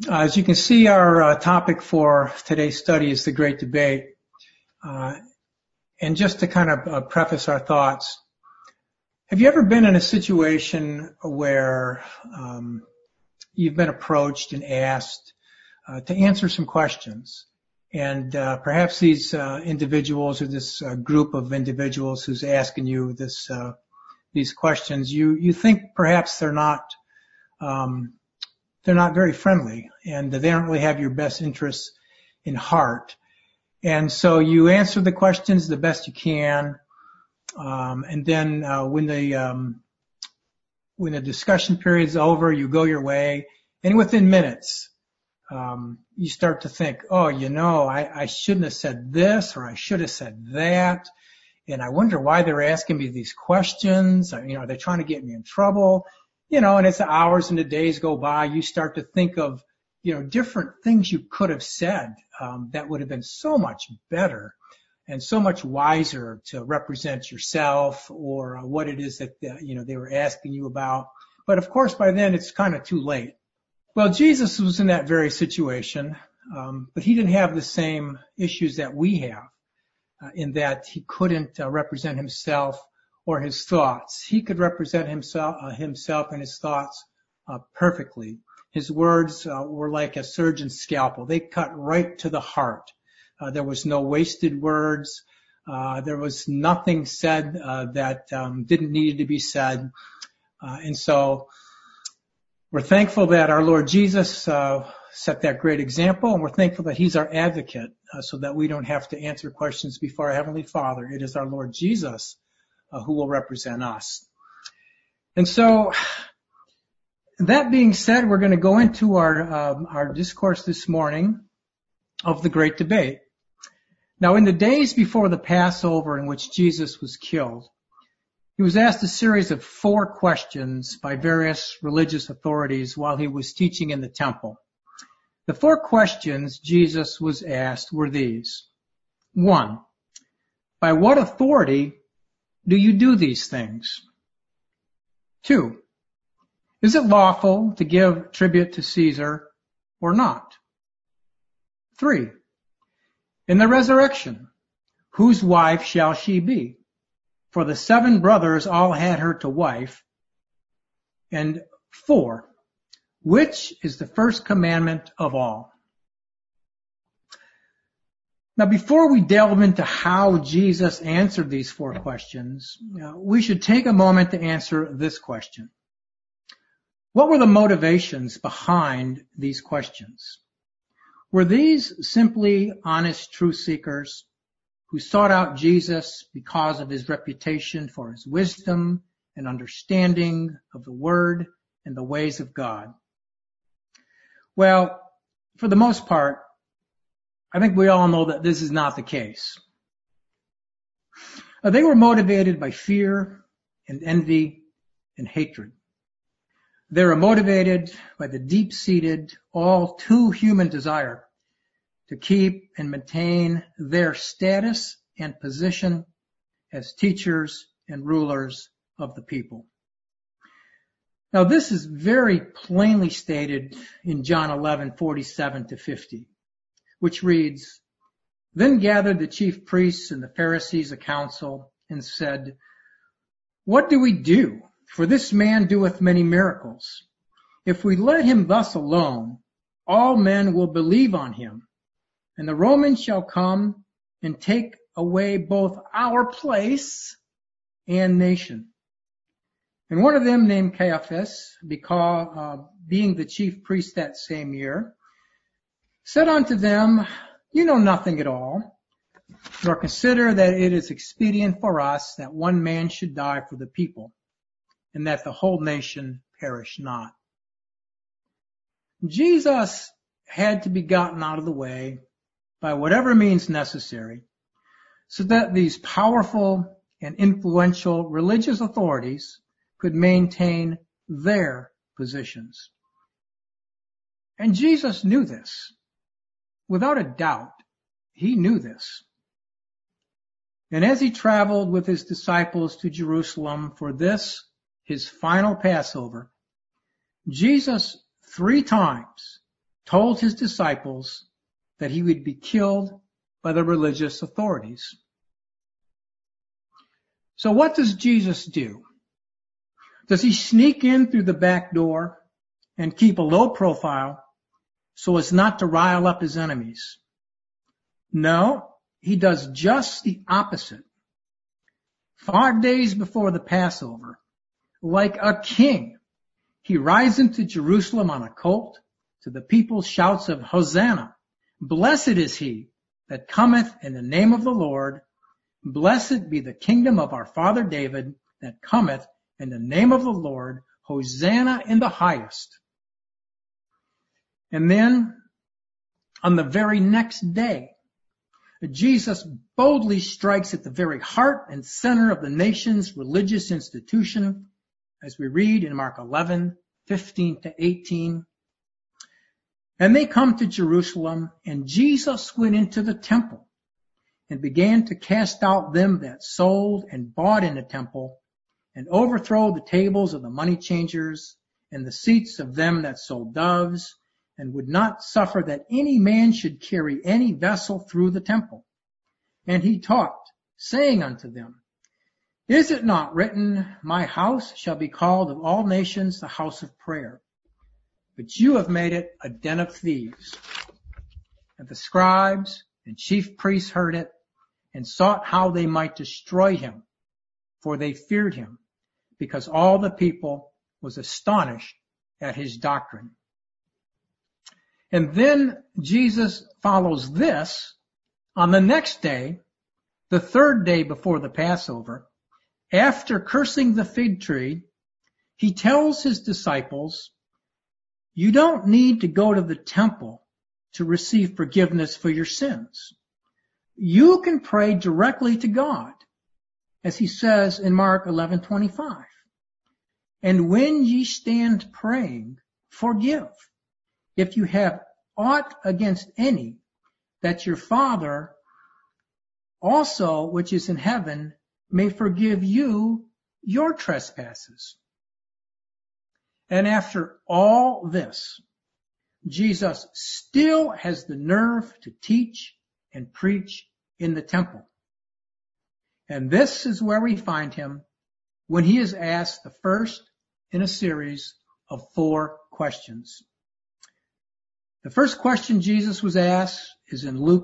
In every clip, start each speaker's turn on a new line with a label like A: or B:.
A: As you can see, our topic for today's study is the Great Debate. And just to kind of preface our thoughts, have you ever been in a situation where you've been approached and asked to answer some questions? And perhaps these individuals or this group of individuals who's asking you these questions, you think perhaps they're not very friendly, and they don't really have your best interests in heart. And so you answer the questions the best you can, and then when the discussion period is over, you go your way, and within minutes, you start to think, I shouldn't have said this, or I should have said that, and I wonder why they're asking me these questions. Are they trying to get me in trouble? And as the hours and the days go by, you start to think of, different things you could have said that would have been so much better and so much wiser to represent yourself or what it is that, they were asking you about. But of course, by then it's kind of too late. Well, Jesus was in that very situation, but he didn't have the same issues that we have in that he couldn't represent himself or his thoughts. He could represent himself and his thoughts perfectly. His words were like a surgeon's scalpel. They cut right to the heart. There was no wasted words. There was nothing said that didn't need to be said. And so we're thankful that our Lord Jesus set that great example, and we're thankful that he's our advocate so that we don't have to answer questions before our Heavenly Father. It is our Lord Jesus who will represent us. And so, that being said, we're going to go into our discourse this morning of the Great Debate. Now, in the days before the Passover in which Jesus was killed, he was asked a series of 4 questions by various religious authorities while he was teaching in the temple. The 4 questions Jesus was asked were these. 1, by what authority do you do these things? 2, is it lawful to give tribute to Caesar or not? 3, in the resurrection, whose wife shall she be? For the 7 brothers all had her to wife. And 4, which is the first commandment of all? Now, before we delve into how Jesus answered these 4 questions, we should take a moment to answer this question. What were the motivations behind these questions? Were these simply honest truth seekers who sought out Jesus because of his reputation for his wisdom and understanding of the Word and the ways of God? Well, for the most part, I think we all know that this is not the case. They were motivated by fear and envy and hatred. They were motivated by the deep-seated, all too human desire to keep and maintain their status and position as teachers and rulers of the people. Now, this is very plainly stated in John 11:47-50, which reads, Then gathered the chief priests and the Pharisees a council and said, What do we do? For this man doeth many miracles. If we let him thus alone, all men will believe on him, and the Romans shall come and take away both our place and nation. And one of them, named Caiaphas, being the chief priest that same year, said unto them, You know nothing at all, nor consider that it is expedient for us that one man should die for the people, and that the whole nation perish not. Jesus had to be gotten out of the way by whatever means necessary so that these powerful and influential religious authorities could maintain their positions. And Jesus knew this. Without a doubt, he knew this. And as he traveled with his disciples to Jerusalem for this, his final Passover, Jesus 3 times told his disciples that he would be killed by the religious authorities. So what does Jesus do? Does he sneak in through the back door and keep a low profile so as not to rile up his enemies? No, he does just the opposite. 5 days before the Passover, like a king, he rides into Jerusalem on a colt. To the people's shouts of Hosanna, blessed is he that cometh in the name of the Lord. Blessed be the kingdom of our father David that cometh in the name of the Lord. Hosanna in the highest. And then on the very next day, Jesus boldly strikes at the very heart and center of the nation's religious institution, as we read in Mark 11:15-18. And they come to Jerusalem, and Jesus went into the temple and began to cast out them that sold and bought in the temple, and overthrow the tables of the money changers and the seats of them that sold doves, and would not suffer that any man should carry any vessel through the temple. And he taught, saying unto them, Is it not written, My house shall be called of all nations the house of prayer? But you have made it a den of thieves. And the scribes and chief priests heard it, and sought how they might destroy him, for they feared him, because all the people was astonished at his doctrine. And then Jesus follows this on the next day, the third day before the Passover. After cursing the fig tree, he tells his disciples, You don't need to go to the temple to receive forgiveness for your sins. You can pray directly to God, as he says in Mark 11:25. And when ye stand praying, forgive, if you have aught against any, that your Father also, which is in heaven, may forgive you your trespasses. And after all this, Jesus still has the nerve to teach and preach in the temple. And this is where we find him when he is asked the first in a series of 4 questions. The first question Jesus was asked is in Luke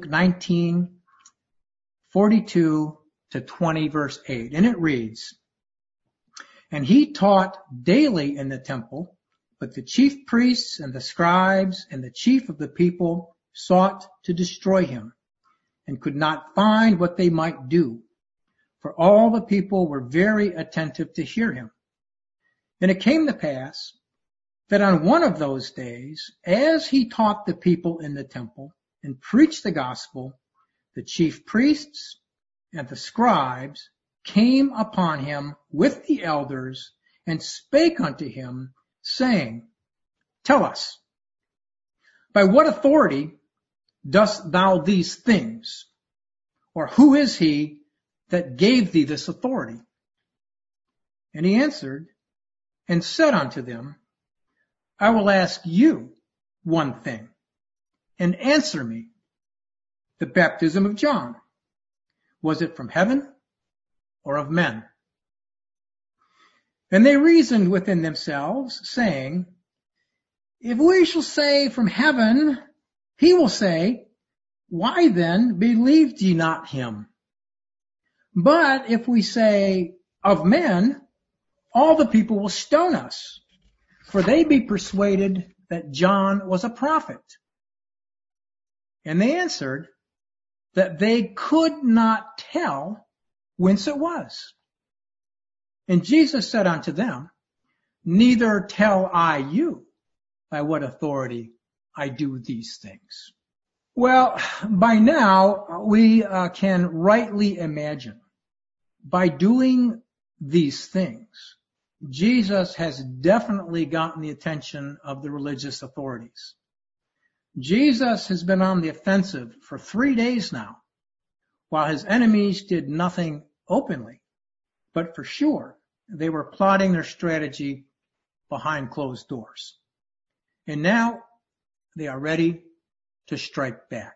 A: 19:42-20, verse 8. And it reads, And he taught daily in the temple, but the chief priests and the scribes and the chief of the people sought to destroy him, and could not find what they might do, for all the people were very attentive to hear him. And it came to pass that on one of those days, as he taught the people in the temple and preached the gospel, the chief priests and the scribes came upon him with the elders and spake unto him, saying, Tell us, by what authority dost thou these things? Or who is he that gave thee this authority? And he answered and said unto them, I will ask you one thing, and answer me. The baptism of John, was it from heaven or of men? And they reasoned within themselves, saying, If we shall say from heaven, he will say, Why then believed ye not him? But if we say of men, all the people will stone us, for they be persuaded that John was a prophet. And they answered that they could not tell whence it was. And Jesus said unto them, Neither tell I you by what authority I do these things. Well, by now we can rightly imagine, by doing these things, Jesus has definitely gotten the attention of the religious authorities. Jesus has been on the offensive for 3 days now, while his enemies did nothing openly. But for sure, they were plotting their strategy behind closed doors. And now they are ready to strike back.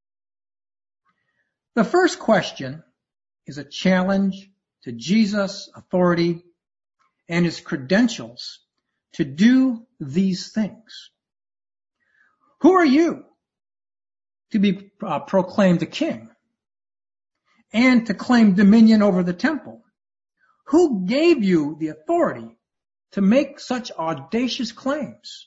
A: The first question is a challenge to Jesus' authority and his credentials to do these things. Who are you to be proclaimed a king and to claim dominion over the temple? Who gave you the authority to make such audacious claims?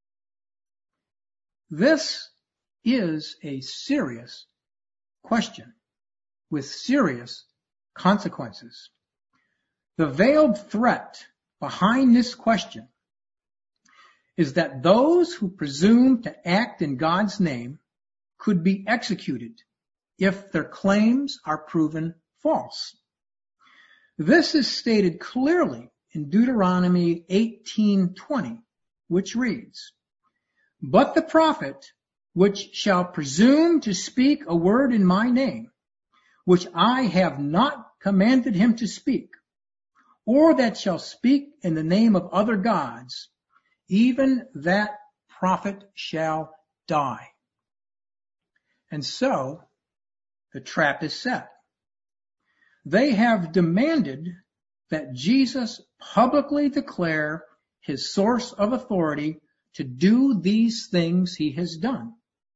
A: This is a serious question with serious consequences. The veiled threat behind this question is that those who presume to act in God's name could be executed if their claims are proven false. This is stated clearly in Deuteronomy 18:20, which reads, "But the prophet which shall presume to speak a word in my name, which I have not commanded him to speak, or that shall speak in the name of other gods, even that prophet shall die." And so the trap is set. They have demanded that Jesus publicly declare his source of authority to do these things he has done.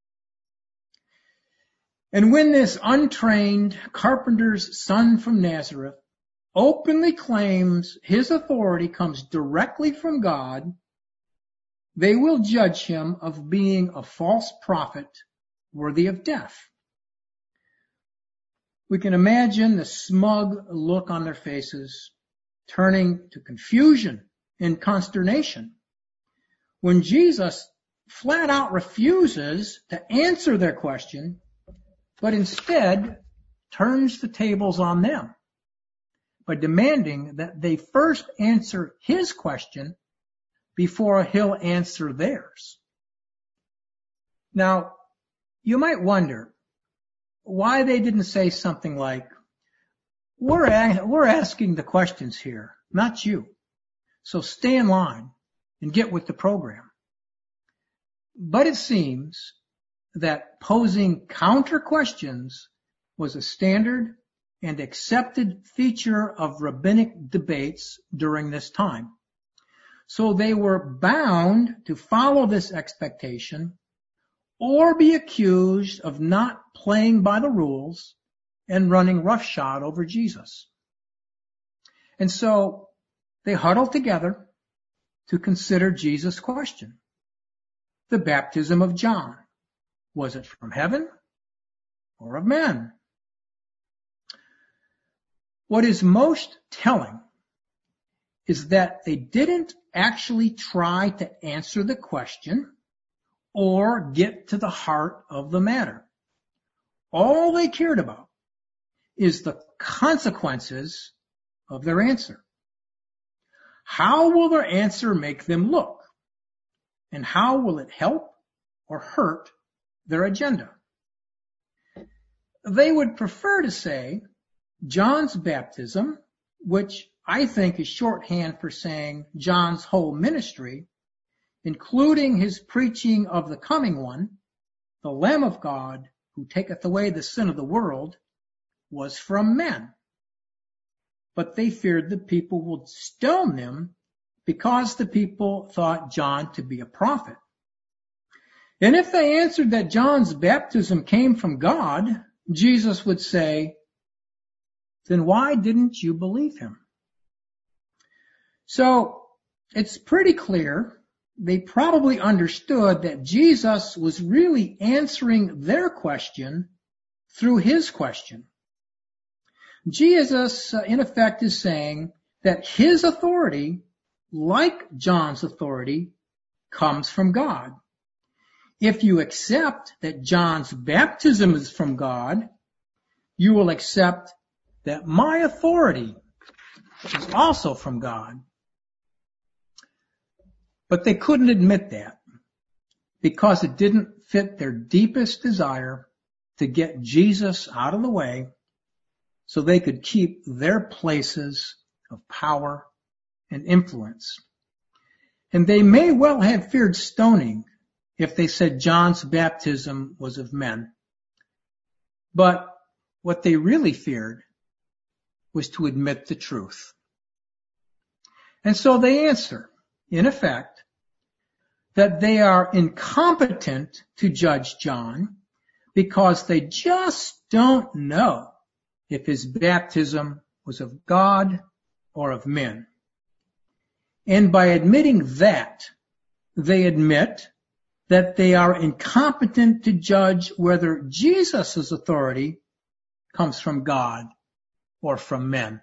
A: And when this untrained carpenter's son from Nazareth openly claims his authority comes directly from God, they will judge him of being a false prophet worthy of death. We can imagine the smug look on their faces turning to confusion and consternation when Jesus flat out refuses to answer their question, but instead turns the tables on them by demanding that they first answer his question before he'll answer theirs. Now, you might wonder why they didn't say something like, we're asking the questions here, not you. So stay in line and get with the program. But it seems that posing counter questions was a standard and accepted feature of rabbinic debates during this time. So they were bound to follow this expectation or be accused of not playing by the rules and running roughshod over Jesus. And so they huddled together to consider Jesus' question. The baptism of John, was it from heaven or of men? What is most telling is that they didn't actually try to answer the question or get to the heart of the matter. All they cared about is the consequences of their answer. How will their answer make them look? And how will it help or hurt their agenda? They would prefer to say John's baptism, which I think is shorthand for saying John's whole ministry, including his preaching of the coming one, the Lamb of God, who taketh away the sin of the world, was from men. But they feared the people would stone them because the people thought John to be a prophet. And if they answered that John's baptism came from God, Jesus would say, then why didn't you believe him? So it's pretty clear they probably understood that Jesus was really answering their question through his question. Jesus, in effect, is saying that his authority, like John's authority, comes from God. If you accept that John's baptism is from God, you will accept that my authority is also from God. But they couldn't admit that because it didn't fit their deepest desire to get Jesus out of the way so they could keep their places of power and influence. And they may well have feared stoning if they said John's baptism was of men. But what they really feared was to admit the truth. And so they answer, in effect, that they are incompetent to judge John because they just don't know if his baptism was of God or of men. And by admitting that, they admit that they are incompetent to judge whether Jesus' authority comes from God or from men.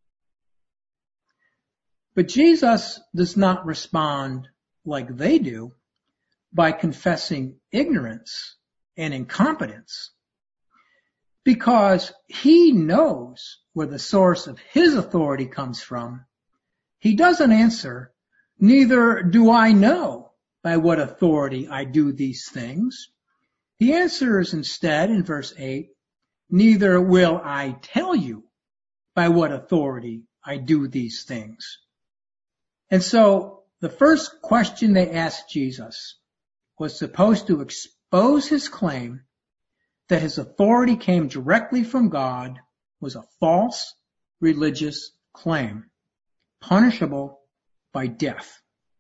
A: But Jesus does not respond like they do by confessing ignorance and incompetence, because he knows where the source of his authority comes from. He doesn't answer, "Neither do I know by what authority I do these things." He answers instead in verse 8, "Neither will I tell you by what authority I do these things." And so the first question they asked Jesus was supposed to expose his claim that his authority came directly from God was a false religious claim, punishable by death.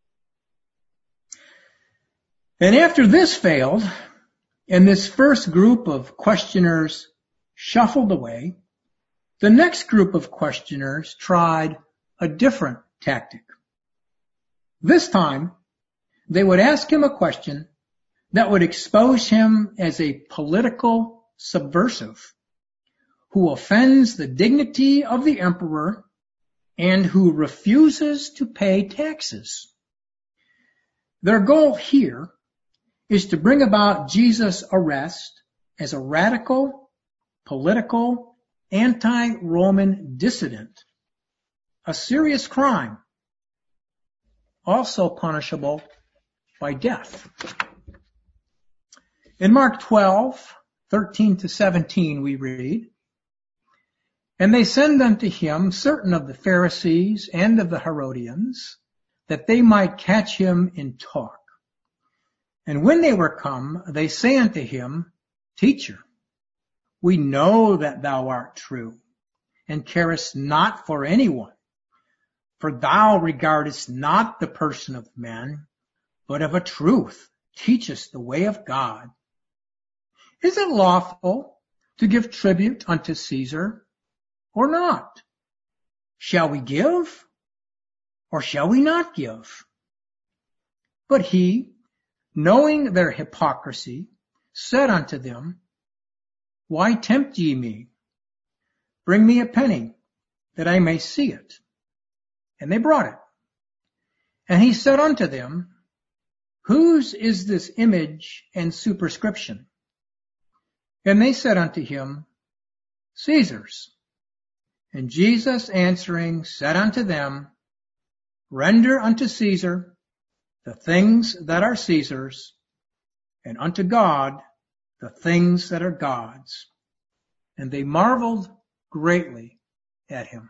A: And after this failed, and this first group of questioners shuffled away, the next group of questioners tried a different tactic. This time, they would ask him a question that would expose him as a political subversive who offends the dignity of the emperor and who refuses to pay taxes. Their goal here is to bring about Jesus' arrest as a radical, political, anti-Roman dissident, a serious crime, also punishable by death. In Mark 12:13-17, we read, "And they send unto him certain of the Pharisees and of the Herodians, that they might catch him in talk. And when they were come, they say unto him, Teacher, we know that thou art true, and carest not for anyone, for thou regardest not the person of men, but of a truth teachest the way of God. Is it lawful to give tribute unto Caesar or not? Shall we give or shall we not give?" But he, knowing their hypocrisy, said unto them, "Why tempt ye me? Bring me a penny, that I may see it." And they brought it. And he said unto them, "Whose is this image and superscription?" And they said unto him, "Caesar's." And Jesus answering said unto them, "Render unto Caesar the things that are Caesar's, and unto God the things that are God's." And they marveled greatly at him.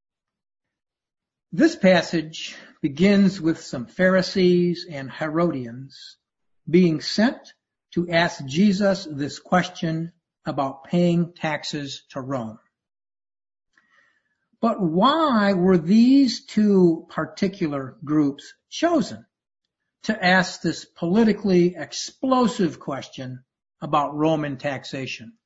A: This passage begins with some Pharisees and Herodians being sent to ask Jesus this question about paying taxes to Rome. But why were these two particular groups chosen to ask this politically explosive question about Roman taxation?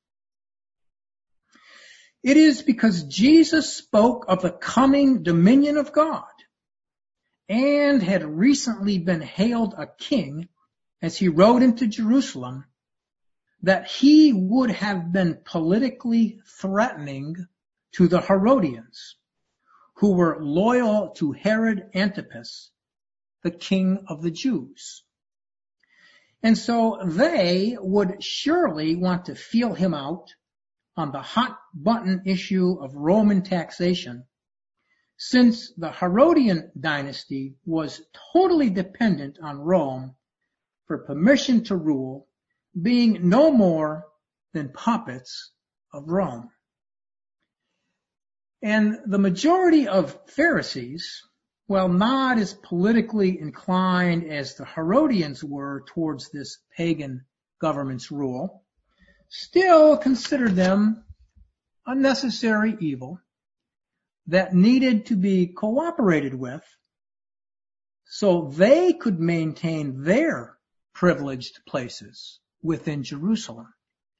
A: It is because Jesus spoke of the coming dominion of God and had recently been hailed a king as he rode into Jerusalem, that he would have been politically threatening to the Herodians, who were loyal to Herod Antipas, the king of the Jews. And so they would surely want to feel him out on the hot button issue of Roman taxation, since the Herodian dynasty was totally dependent on Rome for permission to rule, being no more than puppets of Rome. And the majority of Pharisees while not as politically inclined as the Herodians were towards this pagan government's rule, still considered them a necessary evil that needed to be cooperated with so they could maintain their privileged places within Jerusalem.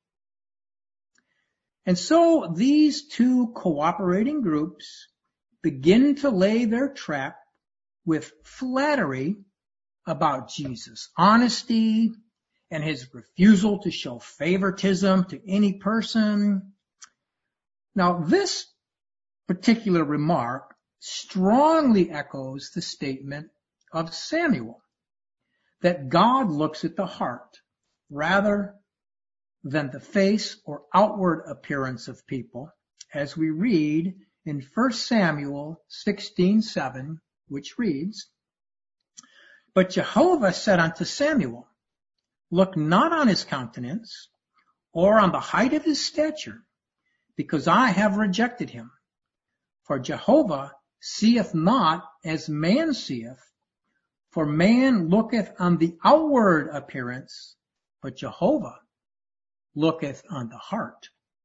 A: And so these two cooperating groups begin to lay their trap with flattery about Jesus' honesty and his refusal to show favoritism to any person. Now, this particular remark strongly echoes the statement of Samuel that God looks at the heart rather than the face or outward appearance of people, as we read in 1 Samuel 16:7, which reads, "But Jehovah said unto Samuel, Look not on his countenance, or on the height of his stature, because I have rejected him. For Jehovah seeth not as man seeth, for man looketh on the outward appearance, but Jehovah looketh on the heart."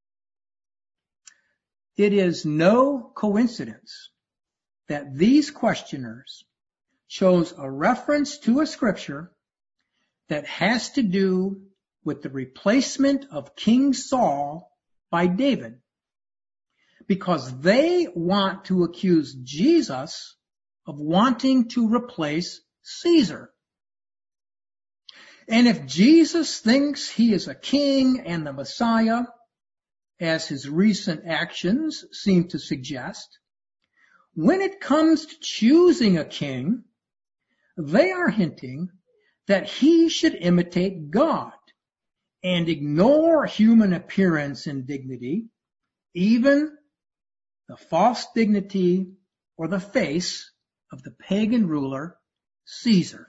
A: It is no coincidence that these questioners chose a reference to a scripture that has to do with the replacement of King Saul by David, because they want to accuse Jesus of wanting to replace Caesar. And if Jesus thinks he is a king and the Messiah, as his recent actions seem to suggest, when it comes to choosing a king, they are hinting that he should imitate God and ignore human appearance and dignity, even the false dignity or the face of the pagan ruler, Caesar.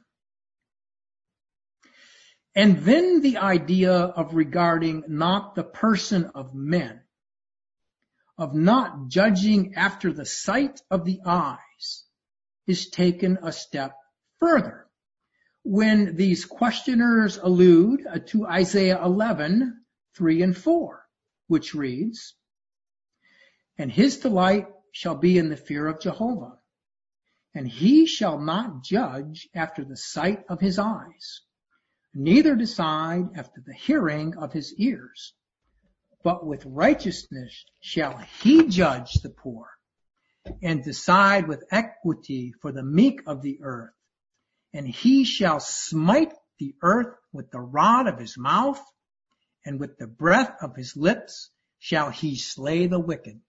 A: And then the idea of regarding not the person of men, of not judging after the sight of the eyes, is taken a step further when these questioners allude to Isaiah 11:3 and 4, which reads, "And his delight shall be in the fear of Jehovah, and he shall not judge after the sight of his eyes, neither decide after the hearing of his ears. But with righteousness shall he judge the poor, and decide with equity for the meek of the earth. And he shall smite the earth with the rod of his mouth, and with the breath of his lips shall he slay the wicked."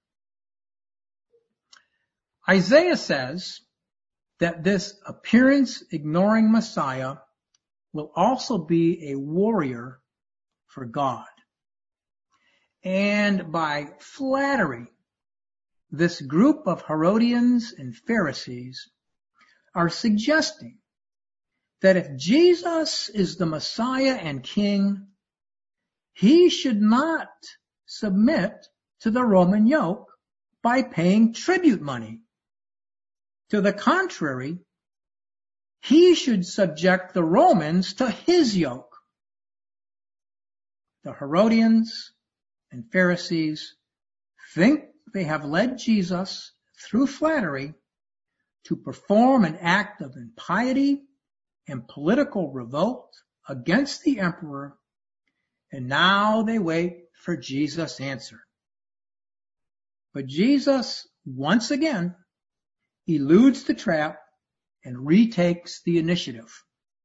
A: Isaiah says that this appearance-ignoring Messiah will also be a warrior for God. And by flattery, this group of Herodians and Pharisees are suggesting that if Jesus is the Messiah and King, he should not submit to the Roman yoke by paying tribute money. To the contrary, he should subject the Romans to his yoke. The Herodians and Pharisees think they have led Jesus through flattery to perform an act of impiety and political revolt against the emperor, and now they wait for Jesus' answer. But Jesus, once again, eludes the trap and retakes the initiative.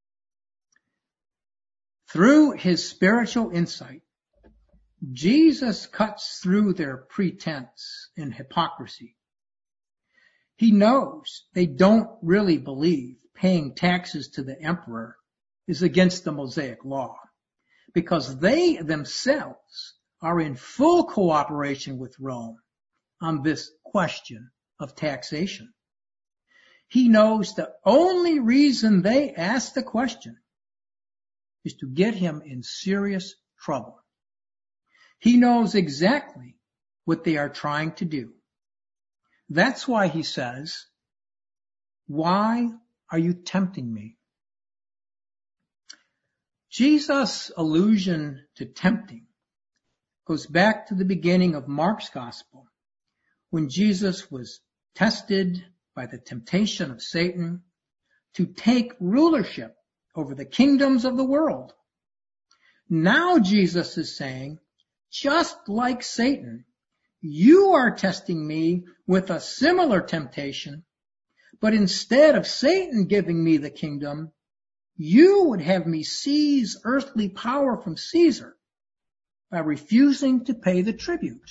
A: Through his spiritual insight, Jesus cuts through their pretense and hypocrisy. He knows they don't really believe paying taxes to the emperor is against the Mosaic law, because they themselves are in full cooperation with Rome on this question of taxation. He knows the only reason they ask the question is to get him in serious trouble. He knows exactly what they are trying to do. That's why he says, Why are you tempting me? Jesus' allusion to tempting goes back to the beginning of Mark's gospel, when Jesus was tested by the temptation of Satan to take rulership over the kingdoms of the world. Now Jesus is saying, just like Satan, you are testing me with a similar temptation, but instead of Satan giving me the kingdom, you would have me seize earthly power from Caesar by refusing to pay the tribute.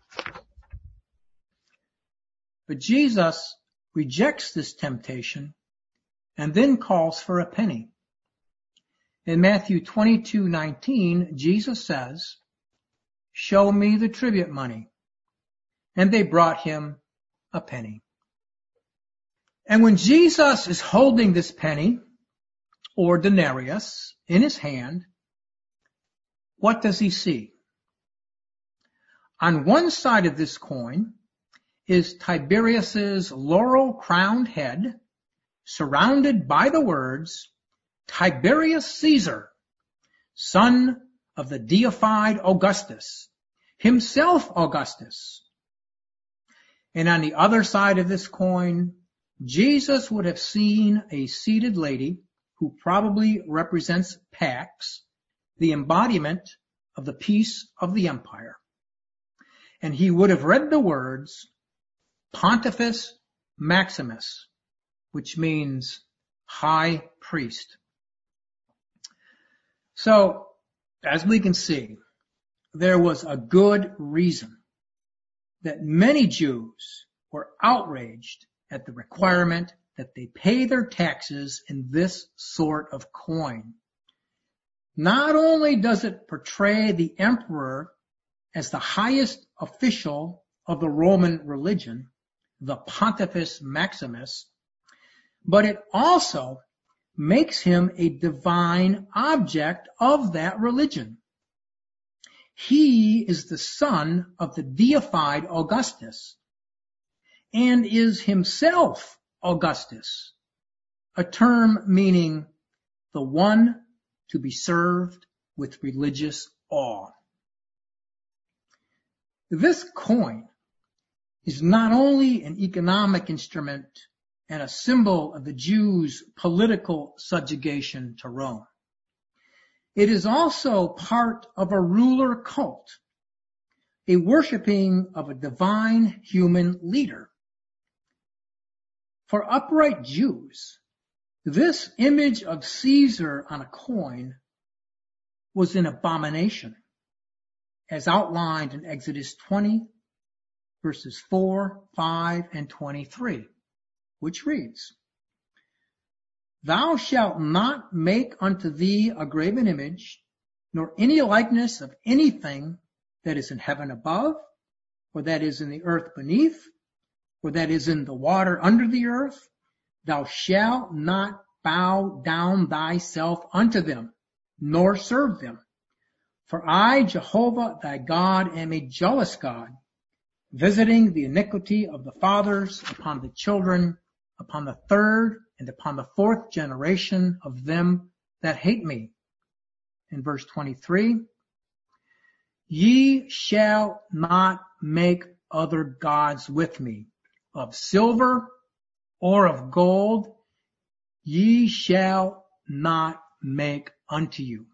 A: But Jesus rejects this temptation and then calls for a penny. In Matthew 22:19, Jesus says, "Show me the tribute money." And they brought him a penny. And when Jesus is holding this penny, or denarius, in his hand, what does he see? On one side of this coin is Tiberius's laurel-crowned head, surrounded by the words, "Tiberius Caesar, son of the deified Augustus, himself Augustus." And on the other side of this coin, Jesus would have seen a seated lady who probably represents Pax, the embodiment of the peace of the empire. And he would have read the words, Pontifex Maximus, which means high priest. So, as we can see, there was a good reason that many Jews were outraged at the requirement that they pay their taxes in this sort of coin. Not only does it portray the emperor as the highest official of the Roman religion, the Pontifex Maximus, but it also makes him a divine object of that religion. He is the son of the deified Augustus and is himself Augustus, a term meaning the one to be served with religious awe. This coin is not only an economic instrument and a symbol of the Jews' political subjugation to Rome. It is also part of a ruler cult, a worshiping of a divine human leader. For upright Jews, this image of Caesar on a coin was an abomination, as outlined in Exodus 20, verses 4, 5, and 23, which reads, "Thou shalt not make unto thee a graven image, nor any likeness of anything that is in heaven above, or that is in the earth beneath, or that is in the water under the earth. Thou shalt not bow down thyself unto them, nor serve them. For I, Jehovah thy God, am a jealous God, visiting the iniquity of the fathers upon the children, upon the third and upon the fourth generation of them that hate me." In verse 23, "Ye shall not make other gods with me, of silver or of gold, ye shall not make unto you."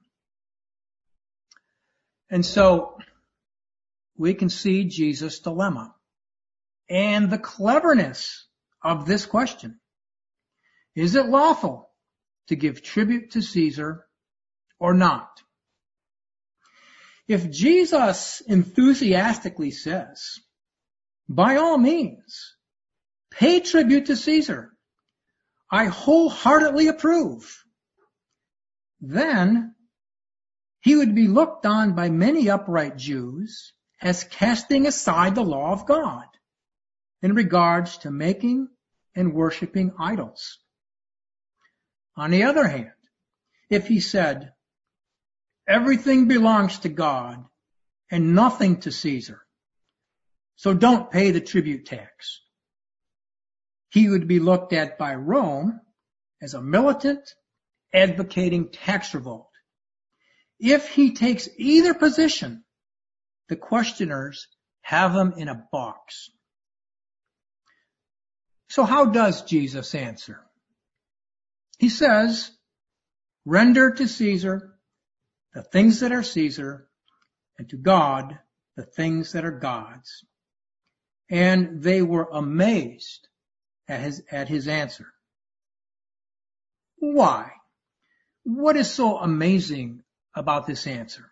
A: And so we can see Jesus' dilemma and the cleverness of this question. Is it lawful to give tribute to Caesar or not? If Jesus enthusiastically says, by all means, pay tribute to Caesar, I wholeheartedly approve, then he would be looked on by many upright Jews as casting aside the law of God in regards to making and worshiping idols. On the other hand, if he said, everything belongs to God and nothing to Caesar, so don't pay the tribute tax, he would be looked at by Rome as a militant advocating tax revolt. If he takes either position, the questioners have him in a box. So how does Jesus answer? He says, render to Caesar the things that are Caesar, and to God the things that are God's. And they were amazed at his answer. Why? What is so amazing about this answer?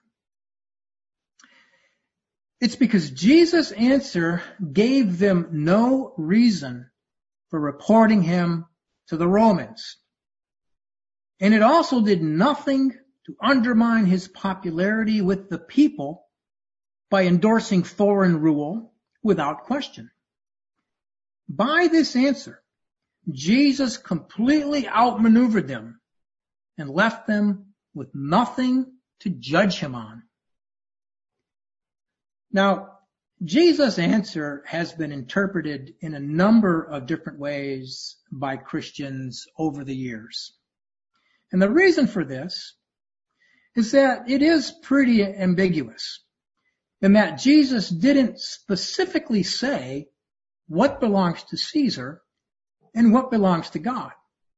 A: It's because Jesus' answer gave them no reason for reporting him to the Romans. And it also did nothing to undermine his popularity with the people by endorsing foreign rule without question. By this answer, Jesus completely outmaneuvered them and left them with nothing to judge him on. Now, Jesus' answer has been interpreted in a number of different ways by Christians over the years. And the reason for this is that it is pretty ambiguous, in that Jesus didn't specifically say what belongs to Caesar and what belongs to God.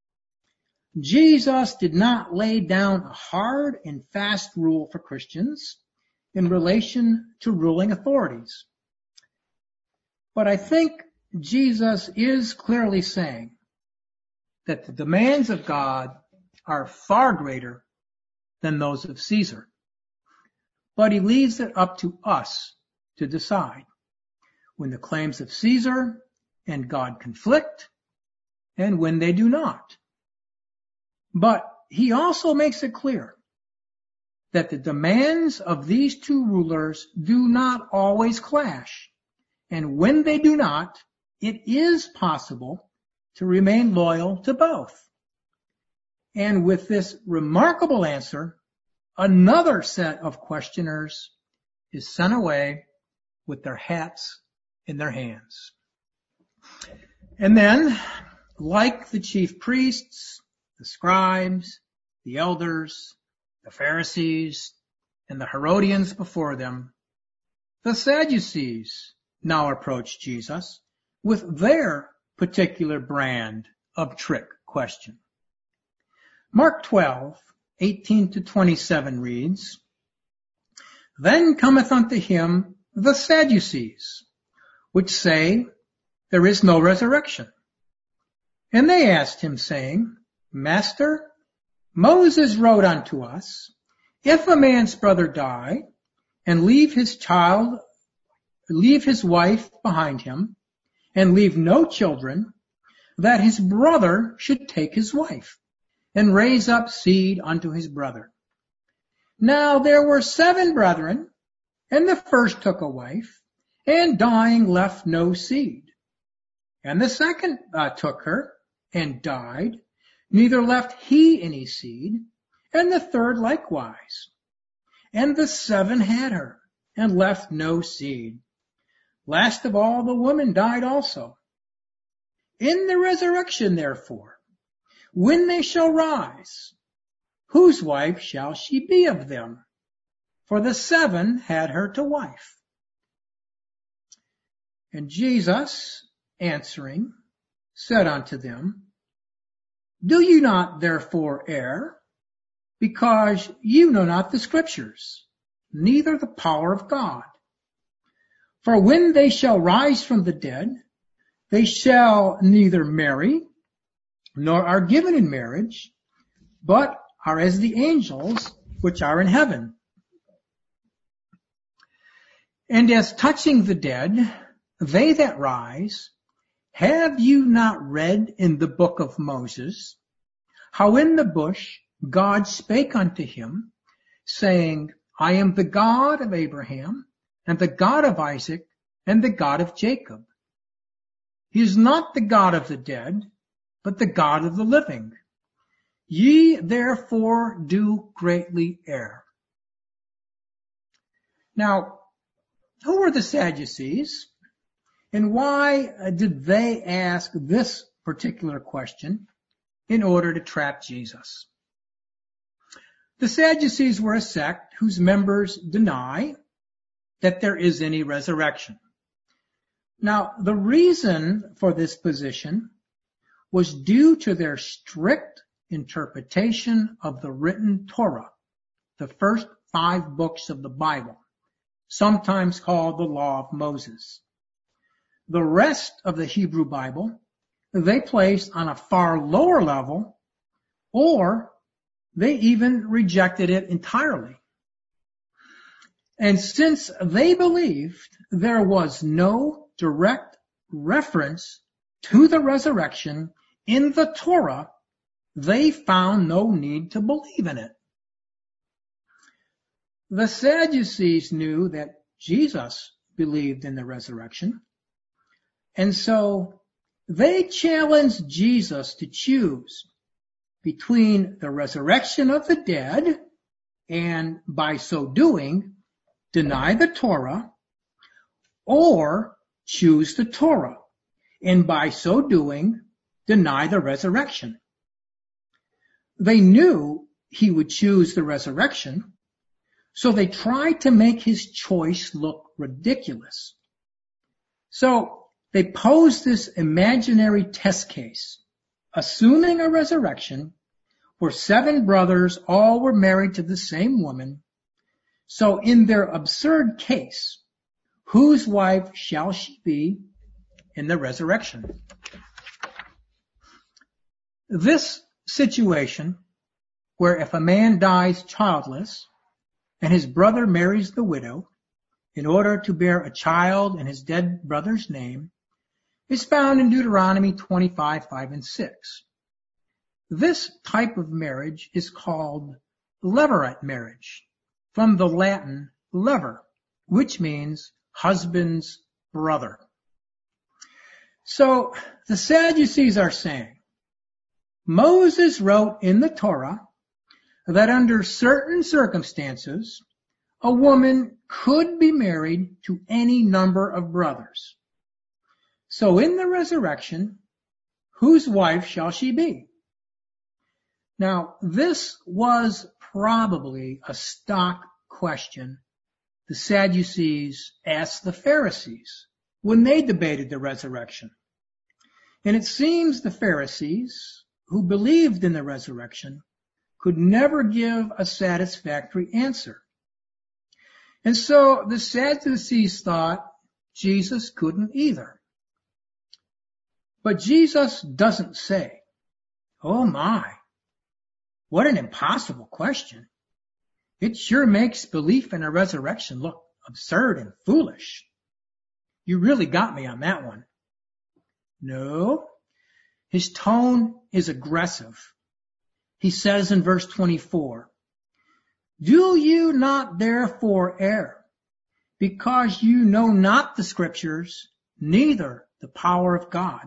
A: Jesus did not lay down a hard and fast rule for Christians in relation to ruling authorities. But I think Jesus is clearly saying that the demands of God are far greater than those of Caesar. But he leaves it up to us to decide when the claims of Caesar and God conflict and when they do not. But he also makes it clear that the demands of these two rulers do not always clash. And when they do not, it is possible to remain loyal to both. And with this remarkable answer, another set of questioners is sent away with their hats in their hands. And then, like the chief priests, the scribes, the elders, the Pharisees, and the Herodians before them, the Sadducees now approach Jesus with their particular brand of trick question. Mark 12:18-27 reads, Then cometh unto him the Sadducees, which say, There is no resurrection. And they asked him, saying, Master, Moses wrote unto us, If a man's brother die, and leave his wife behind him, and leave no children, that his brother should take his wife, and raise up seed unto his brother. Now there were 7 brethren, and the first took a wife, and dying left no seed. And the second took her, and died, neither left he any seed, and the third likewise. And the 7 had her, and left no seed. Last of all, the woman died also. In the resurrection, therefore, when they shall rise, whose wife shall she be of them? For the 7 had her to wife. And Jesus, answering, said unto them, Do you not therefore err, because you know not the Scriptures, neither the power of God? For when they shall rise from the dead, they shall neither marry, nor are given in marriage, but are as the angels which are in heaven. And as touching the dead, they that rise, have you not read in the book of Moses, how in the bush God spake unto him, saying, I am the God of Abraham, and the God of Isaac, and the God of Jacob. He is not the God of the dead, but the God of the living. Ye therefore do greatly err. Now, who were the Sadducees, and why did they ask this particular question in order to trap Jesus. The Sadducees were a sect whose members deny that there is any resurrection. Now, the reason for this position was due to their strict interpretation of the written Torah, the first 5 books of the Bible, sometimes called the Law of Moses. The rest of the Hebrew Bible they placed on a far lower level, or they even rejected it entirely. And since they believed there was no direct reference to the resurrection in the Torah, they found no need to believe in it. The Sadducees knew that Jesus believed in the resurrection, and so they challenged Jesus to choose between the resurrection of the dead and, by so doing, deny the Torah, or choose the Torah and, by so doing, deny the resurrection. They knew he would choose the resurrection, so they tried to make his choice look ridiculous. So they posed this imaginary test case, assuming a resurrection where 7 brothers all were married to the same woman. So in their absurd case, whose wife shall she be in the resurrection? This situation, where if a man dies childless and his brother marries the widow in order to bear a child in his dead brother's name, is found in Deuteronomy 25:5-6. This type of marriage is called levirate marriage, from the Latin lever, which means husband's brother. So the Sadducees are saying, Moses wrote in the Torah that under certain circumstances, a woman could be married to any number of brothers. So in the resurrection, whose wife shall she be? Now, this was probably a stock question the Sadducees asked the Pharisees when they debated the resurrection. And it seems the Pharisees, who believed in the resurrection, could never give a satisfactory answer. And so the Sadducees thought Jesus couldn't either. But Jesus doesn't say, "Oh my, what an impossible question. It sure makes belief in a resurrection look absurd and foolish. You really got me on that one." No, his tone is aggressive. He says in verse 24, "Do you not therefore err, because you know not the Scriptures, neither the power of God?"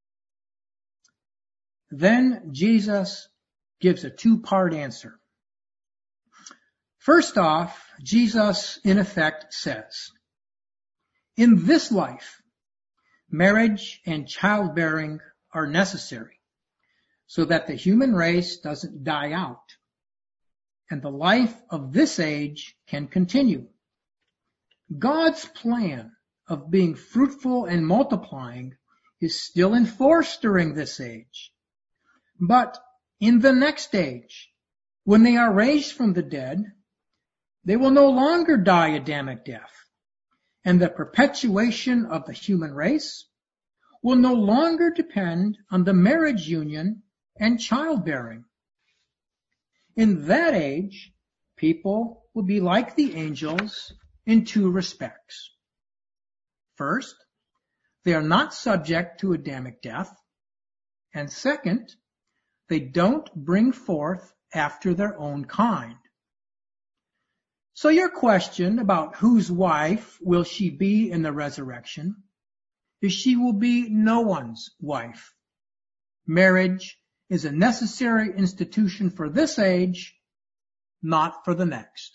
A: Then Jesus gives a 2-part answer. First off, Jesus in effect says, in this life, marriage and childbearing are necessary so that the human race doesn't die out and the life of this age can continue. God's plan of being fruitful and multiplying is still in force during this age. But in the next age, when they are raised from the dead, they will no longer die Adamic death, and the perpetuation of the human race will no longer depend on the marriage union and childbearing. In that age, people will be like the angels in 2 respects. First, they are not subject to Adamic death, and second, they don't bring forth after their own kind. So your question about whose wife will she be in the resurrection is she will be no one's wife. Marriage is a necessary institution for this age, not for the next.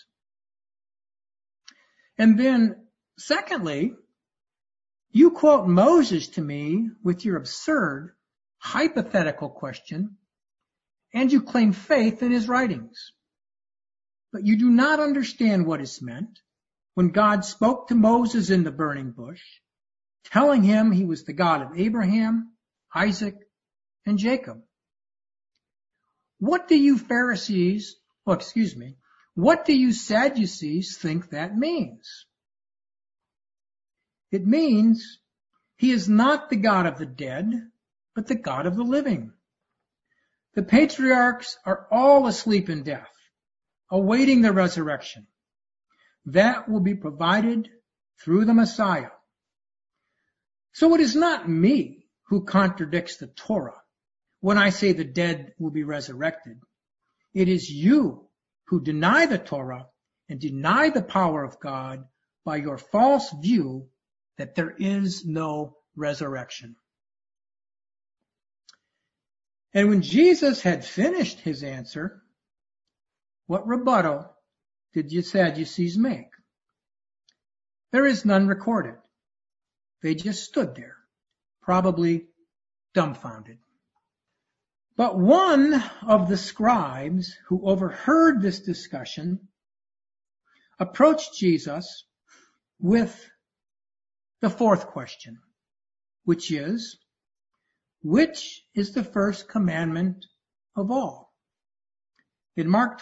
A: And then, secondly, you quote Moses to me with your absurd hypothetical question, and you claim faith in his writings. But you do not understand what is meant when God spoke to Moses in the burning bush, telling him he was the God of Abraham, Isaac, and Jacob. What do you Sadducees think that means? It means he is not the God of the dead, but the God of the living. The patriarchs are all asleep in death, awaiting the resurrection. That will be provided through the Messiah. So it is not me who contradicts the Torah when I say the dead will be resurrected. It is you who deny the Torah and deny the power of God by your false view that there is no resurrection. And when Jesus had finished his answer, what rebuttal did you Sadducees make? There is none recorded. They just stood there, probably dumbfounded. But one of the scribes who overheard this discussion approached Jesus with the fourth question, which is the first commandment of all? In Mark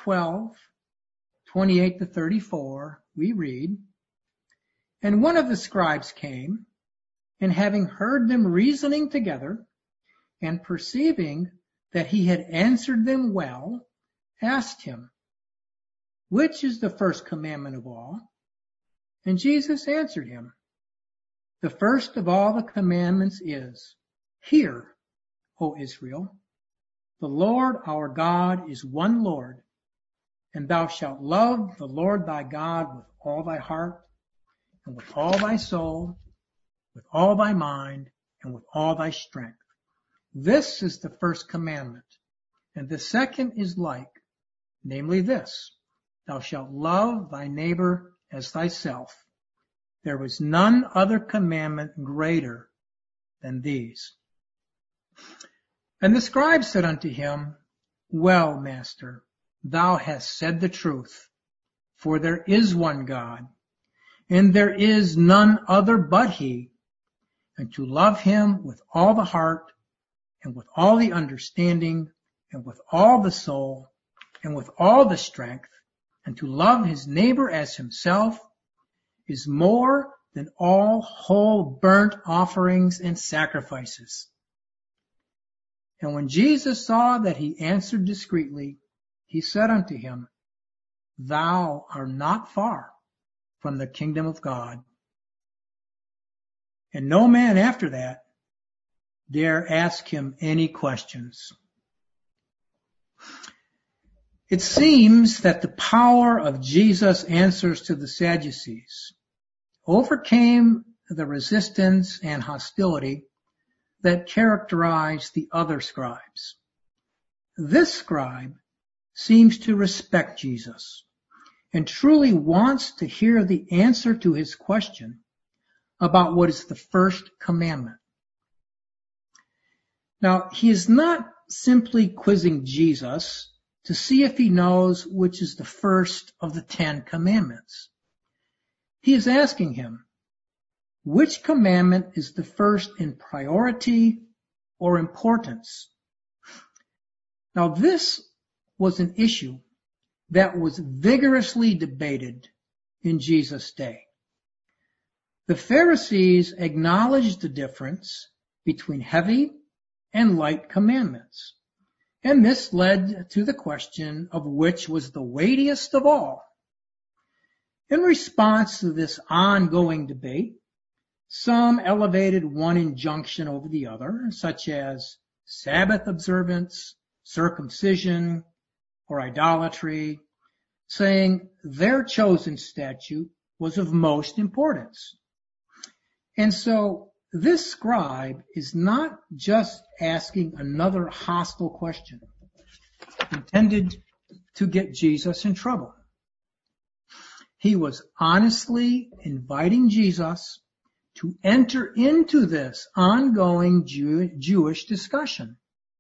A: 12:28-34, we read, "And one of the scribes came, and having heard them reasoning together, and perceiving that he had answered them well, asked him, 'Which is the first commandment of all?' And Jesus answered him, 'The first of all the commandments is, Hear, O Israel, the Lord our God is one Lord, and thou shalt love the Lord thy God with all thy heart, and with all thy soul, with all thy mind, and with all thy strength. This is the first commandment. And the second is like, namely this, thou shalt love thy neighbor as thyself. There was none other commandment greater than these.' And the scribe said unto him, 'Well, Master, thou hast said the truth, for there is one God, and there is none other but he, and to love him with all the heart, and with all the understanding, and with all the soul, and with all the strength, and to love his neighbor as himself, is more than all whole burnt offerings and sacrifices.' And when Jesus saw that he answered discreetly, he said unto him, 'Thou art not far from the kingdom of God.' And no man after that dare ask him any questions." It seems that the power of Jesus' answers to the Sadducees overcame the resistance and hostility that characterized the other scribes. This scribe seems to respect Jesus and truly wants to hear the answer to his question about what is the first commandment. Now, he is not simply quizzing Jesus to see if he knows which is the first of the 10 commandments. He is asking him, which commandment is the first in priority or importance? Now, this was an issue that was vigorously debated in Jesus' day. The Pharisees acknowledged the difference between heavy and light commandments, and this led to the question of which was the weightiest of all. In response to this ongoing debate, some elevated one injunction over the other, such as Sabbath observance, circumcision, or idolatry, saying their chosen statute was of most importance. And so this scribe is not just asking another hostile question intended to get Jesus in trouble. He was honestly inviting Jesus to enter into this ongoing Jewish discussion.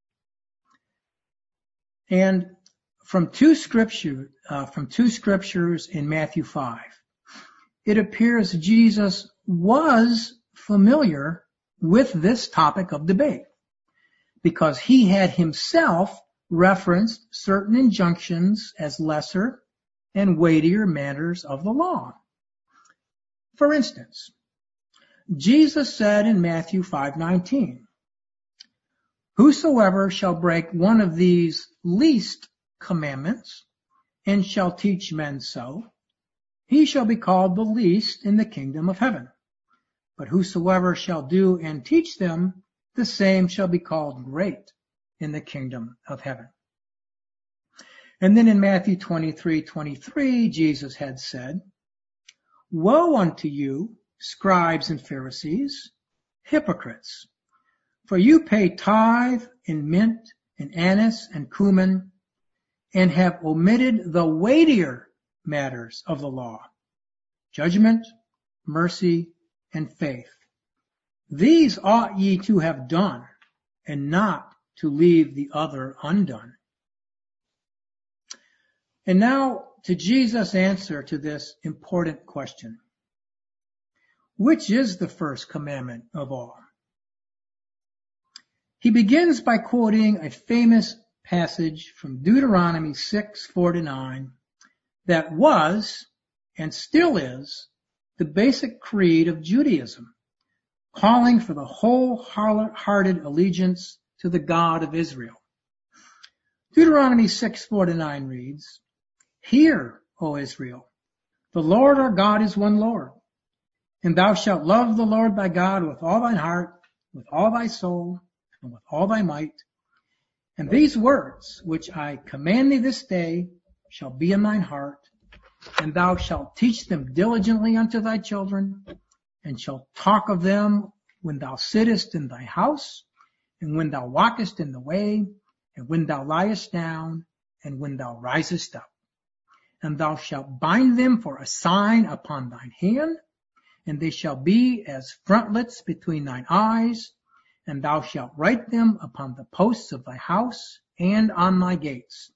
A: And from two scriptures in Matthew 5, it appears Jesus was familiar with this topic of debate because he had himself referenced certain injunctions as lesser and weightier matters of the law. For instance, Jesus said in Matthew 5:19, "Whosoever shall break one of these least commandments and shall teach men so, he shall be called the least in the kingdom of heaven. But whosoever shall do and teach them, the same shall be called great in the kingdom of heaven." And then in Matthew 23:23, Jesus had said, "Woe unto you, scribes and Pharisees, hypocrites! For you pay tithe and mint and anise and cumin, and have omitted the weightier matters of the law, judgment, mercy, and faith. These ought ye to have done, and not to leave the other undone." And now to Jesus' answer to this important question. Which is the first commandment of all? He begins by quoting a famous passage from Deuteronomy 6:4-9 that was and still is the basic creed of Judaism, calling for the wholehearted allegiance to the God of Israel. Deuteronomy 6:4-9 reads, "Hear, O Israel, the Lord our God is one Lord, and thou shalt love the Lord thy God with all thine heart, with all thy soul, and with all thy might. And these words which I command thee this day shall be in thine heart, and thou shalt teach them diligently unto thy children, and shalt talk of them when thou sittest in thy house, and when thou walkest in the way, and when thou liest down, and when thou risest up. And thou shalt bind them for a sign upon thine hand, and they shall be as frontlets between thine eyes, and thou shalt write them upon the posts of thy house and on thy gates."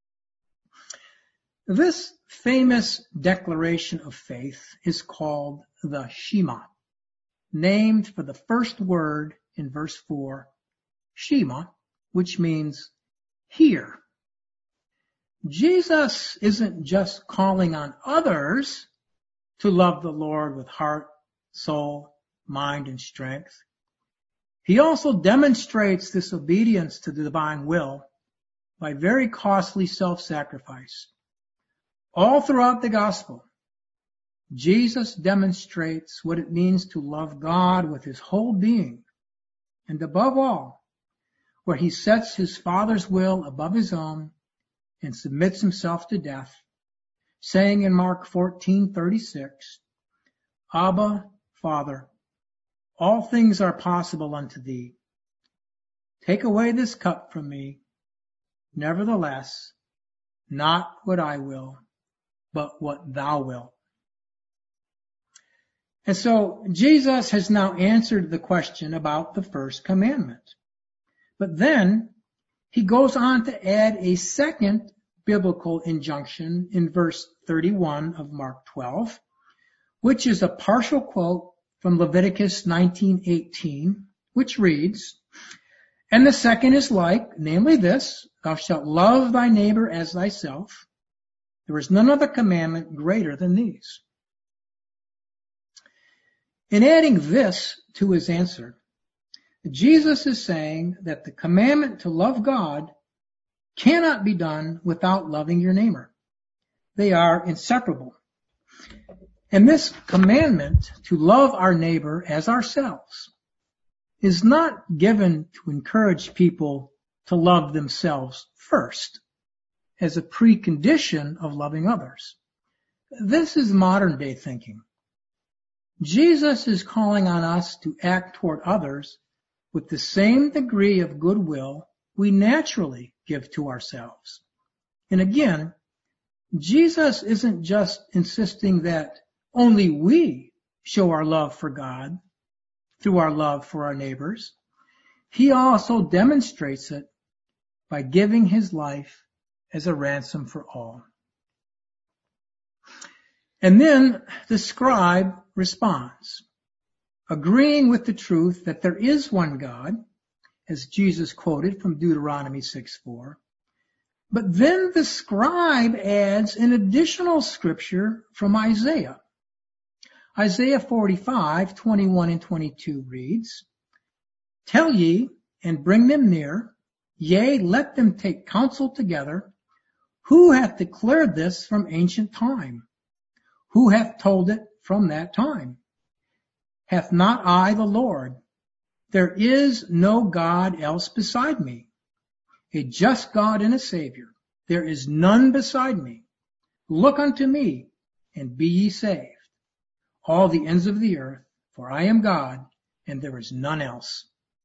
A: This famous declaration of faith is called the Shema, named for the first word in verse 4, Shema, which means hear. Jesus isn't just calling on others to love the Lord with heart, soul, mind, and strength. He also demonstrates this obedience to the divine will by very costly self-sacrifice. All throughout the gospel, Jesus demonstrates what it means to love God with his whole being, and above all, where he sets his Father's will above his own and submits himself to death, saying in Mark 14:36, "Abba, Father, all things are possible unto thee. Take away this cup from me. Nevertheless, not what I will, but what thou wilt." And so Jesus has now answered the question about the first commandment. But then he goes on to add a second biblical injunction in verse 31 of Mark 12, which is a partial quote from Leviticus 19:18, which reads, "And the second is like, namely this, thou shalt love thy neighbor as thyself. There is none other commandment greater than these." In adding this to his answer, Jesus is saying that the commandment to love God cannot be done without loving your neighbor. They are inseparable. And this commandment to love our neighbor as ourselves is not given to encourage people to love themselves first as a precondition of loving others. This is modern day thinking. Jesus is calling on us to act toward others with the same degree of goodwill we naturally give to ourselves. And again, Jesus isn't just insisting that only we show our love for God through our love for our neighbors, he also demonstrates it by giving his life as a ransom for all. And then the scribe responds, agreeing with the truth that there is one God, as Jesus quoted from Deuteronomy 6:4. But then the scribe adds an additional scripture from Isaiah. Isaiah 45:21 and 22 reads, Tell ye, and bring them near, yea, let them take counsel together. Who hath declared this from ancient time? Who hath told it from that time? Hath not I the Lord? There is no God else beside me, a just God and a Savior. There is none beside me. Look unto me, and be ye saved, all the ends of the earth, for I am God, and there is none else.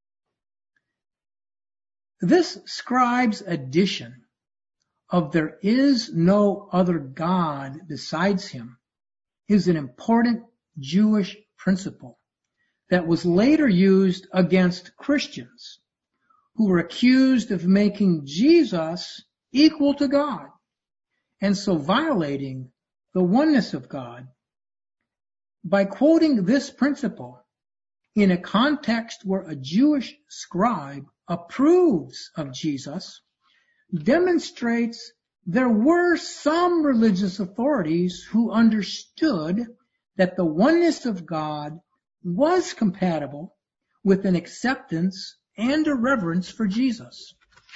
A: This scribe's addition of there is no other God besides him is an important Jewish principle that was later used against Christians who were accused of making Jesus equal to God and so violating the oneness of God. By quoting this principle in a context where a Jewish scribe approves of Jesus, demonstrates there were some religious authorities who understood that the oneness of God was compatible with an acceptance and a reverence for Jesus.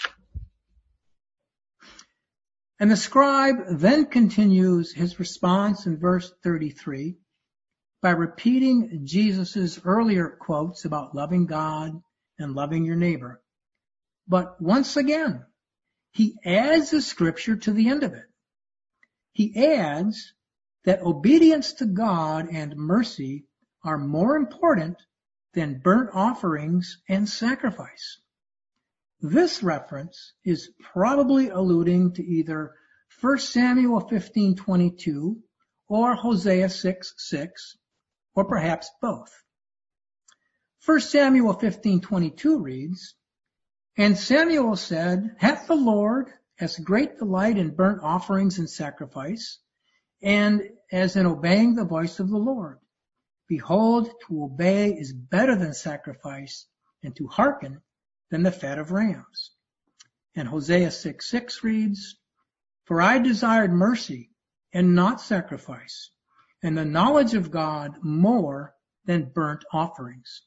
A: And the scribe then continues his response in verse 33 by repeating Jesus' earlier quotes about loving God and loving your neighbor. But once again, he adds a scripture to the end of it. He adds that obedience to God and mercy are more important than burnt offerings and sacrifice. This reference is probably alluding to either 1 Samuel 15:22 or Hosea 6:6, or perhaps both. 1 Samuel 15:22 reads, And Samuel said, Hath the Lord as great delight in burnt offerings and sacrifice, and as in obeying the voice of the Lord? Behold, to obey is better than sacrifice, and to hearken than the fat of rams. And Hosea 6:6 reads, For I desired mercy and not sacrifice, and the knowledge of God more than burnt offerings.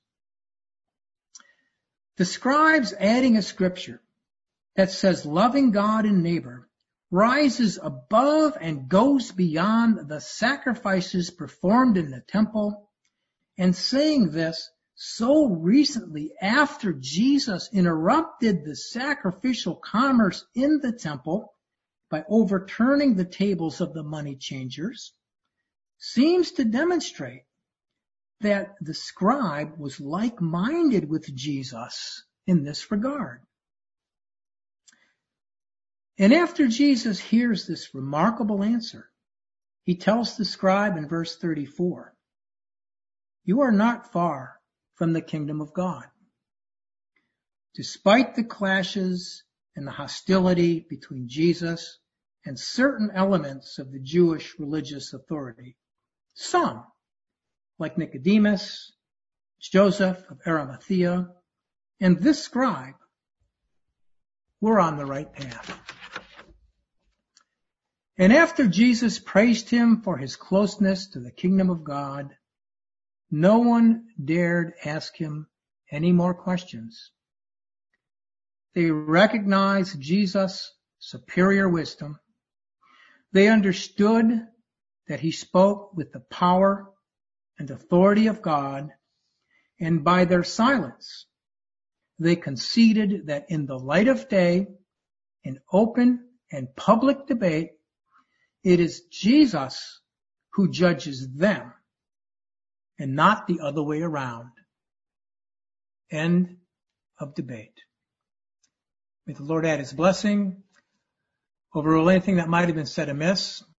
A: The scribe's adding a scripture that says loving God and neighbor rises above and goes beyond the sacrifices performed in the temple, and saying this so recently after Jesus interrupted the sacrificial commerce in the temple by overturning the tables of the money changers, seems to demonstrate that the scribe was like-minded with Jesus in this regard. And after Jesus hears this remarkable answer, he tells the scribe in verse 34, You are not far from the kingdom of God. Despite the clashes and the hostility between Jesus and certain elements of the Jewish religious authority, some, like Nicodemus, Joseph of Arimathea, and this scribe, were on the right path. And after Jesus praised him for his closeness to the kingdom of God, no one dared ask him any more questions. They recognized Jesus' superior wisdom. They understood that he spoke with the power and authority of God, and by their silence, they conceded that in the light of day, in open and public debate, it is Jesus who judges them and not the other way around. End of debate. May the Lord add his blessing over anything that might have been said amiss.